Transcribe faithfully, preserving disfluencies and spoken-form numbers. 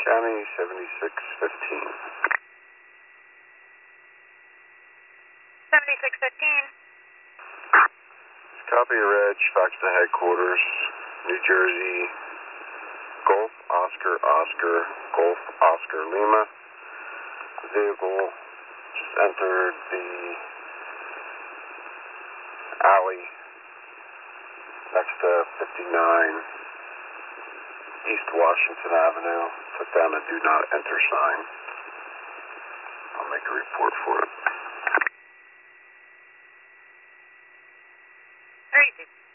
County seventy-six fifteen. seventy-six fifteen. Copy, Reg, fax to headquarters, New Jersey, Golf Oscar Oscar, Golf Oscar Lima. The vehicle just entered the alley next to fifty-nine East Washington Avenue. Took down a do not enter sign. I'll make a report for it. Very good.